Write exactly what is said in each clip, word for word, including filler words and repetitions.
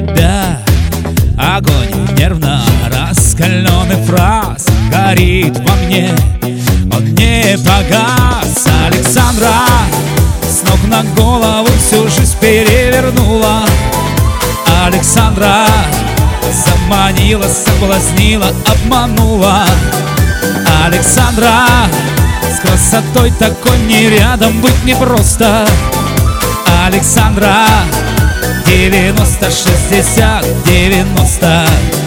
тебя огонь нервно раскаленный фраз горит во мне, он не погас. Александра с ног на голову всю жизнь перевернула. Александра заманила, соблазнила, обманула. Александра с красотой такой мне рядом быть непросто. Александра девяносто, шестьдесят, девяносто.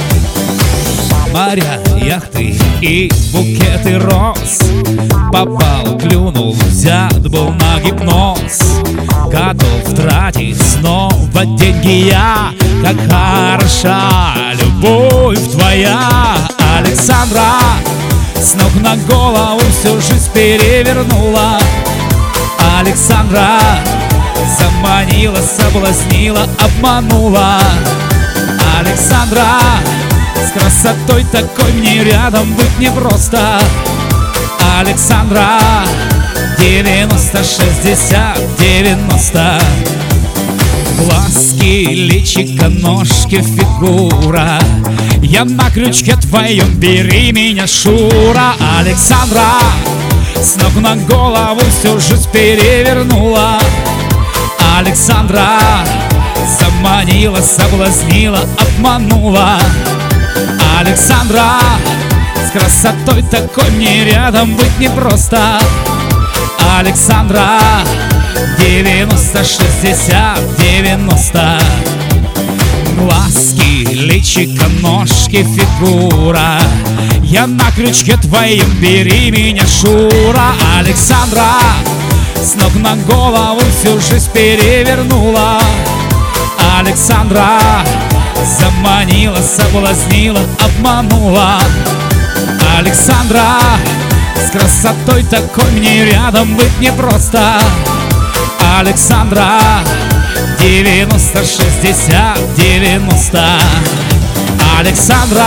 Моря, яхты и букеты роз. Попал, клюнул, взят был на гипноз. Готов тратить снова деньги я. Как хороша любовь твоя. Александра с ног на голову всю жизнь перевернула. Александра заманила, соблазнила, обманула. Александра с красотой такой мне рядом быть непросто. Александра девяносто, шестьдесят, девяносто. Глазки, личико, ножки, фигура. Я на крючке твоем, бери меня, Шура. Александра с ног на голову всю жизнь перевернула. Александра заманила, соблазнила, обманула. Александра с красотой такой мне рядом быть непросто. Александра девяносто, шестьдесят, девяносто. Глазки, личико, ножки, фигура. Я на крючке твоем, бери меня, Шура. Александра с ног на голову всю жизнь перевернула. Александра заманила, соблазнила, обманула. Александра с красотой такой мне рядом быть непросто. Александра девяносто, шестьдесят, девяносто. Александра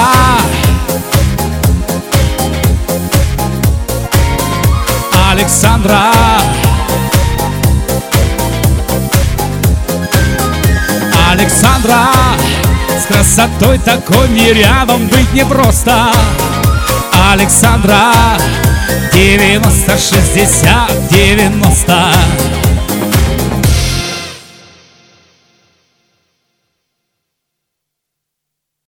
Александра Александра с красотой такой мне рядом быть непросто. Александра девяносто, шестьдесят, девяносто.